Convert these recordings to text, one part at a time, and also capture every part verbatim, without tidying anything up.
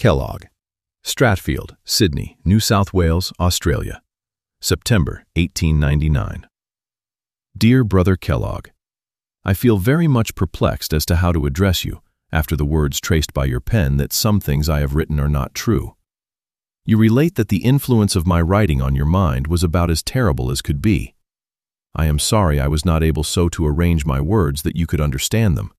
Kellogg, Stratfield, Sydney, New South Wales, Australia, September eighteen ninety-nine. Dear Brother Kellogg, I feel very much perplexed as to how to address you, after the words traced by your pen that some things I have written are not true. You relate that the influence of my writing on your mind was about as terrible as could be. I am sorry I was not able so to arrange my words that you could understand them.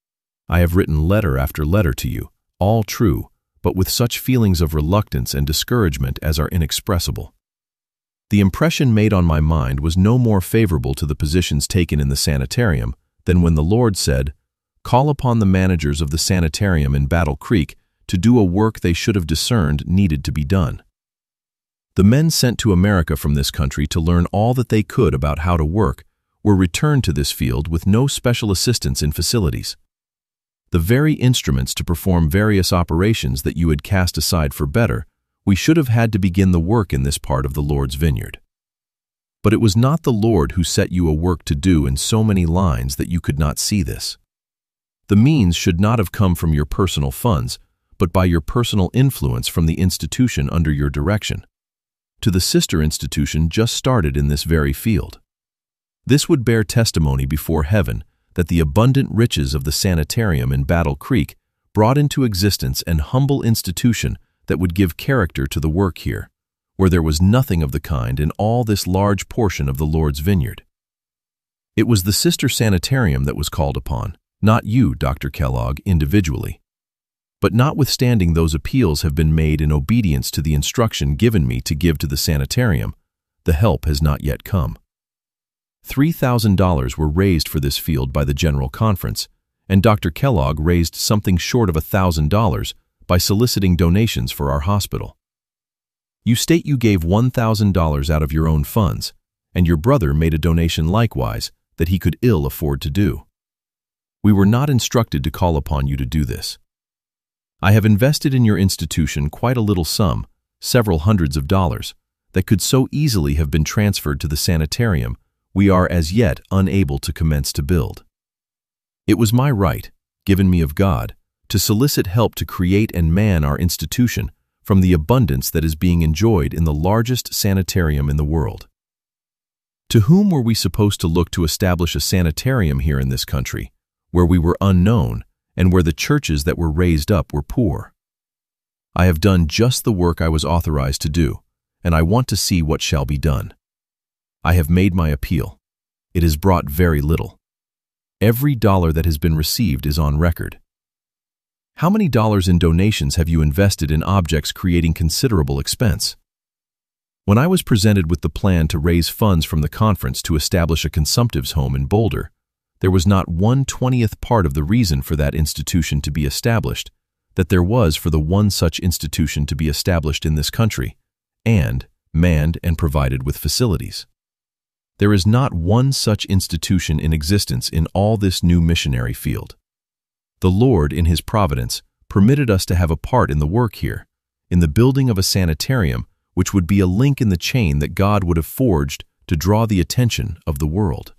I have written letter after letter to you, all true, but with such feelings of reluctance and discouragement as are inexpressible. The impression made on my mind was no more favorable to the positions taken in the sanitarium than when the Lord said, "Call upon the managers of the sanitarium in Battle Creek to do a work they should have discerned needed to be done." The men sent to America from this country to learn all that they could about how to work were returned to this field with no special assistance in facilities. The very instruments to perform various operations that you had cast aside for better, we should have had to begin the work in this part of the Lord's vineyard. But it was not the Lord who set you a work to do in so many lines that you could not see this. The means should not have come from your personal funds, but by your personal influence from the institution under your direction, to the sister institution just started in this very field. This would bear testimony before heaven that the abundant riches of the sanitarium in Battle Creek brought into existence an humble institution that would give character to the work here, where there was nothing of the kind in all this large portion of the Lord's vineyard. It was the sister sanitarium that was called upon, not you, Doctor Kellogg, individually. But notwithstanding those appeals have been made in obedience to the instruction given me to give to the sanitarium, the help has not yet come. Three thousand dollars were raised for this field by the General Conference, and Doctor Kellogg raised something short of a thousand dollars by soliciting donations for our hospital. You state you gave one thousand dollars out of your own funds, and your brother made a donation likewise that he could ill afford to do. We were not instructed to call upon you to do this. I have invested in your institution quite a little sum, several hundreds of dollars, that could so easily have been transferred to the sanitarium we are as yet unable to commence to build. It was my right, given me of God, to solicit help to create and man our institution from the abundance that is being enjoyed in the largest sanitarium in the world. To whom were we supposed to look to establish a sanitarium here in this country, where we were unknown and where the churches that were raised up were poor? I have done just the work I was authorized to do, and I want to see what shall be done. I have made my appeal. It has brought very little. Every dollar that has been received is on record. How many dollars in donations have you invested in objects creating considerable expense? When I was presented with the plan to raise funds from the conference to establish a consumptives home in Boulder, there was not one twentieth part of the reason for that institution to be established that there was for the one such institution to be established in this country, and manned and provided with facilities. There is not one such institution in existence in all this new missionary field. The Lord, in His providence, permitted us to have a part in the work here, in the building of a sanitarium which would be a link in the chain that God would have forged to draw the attention of the world.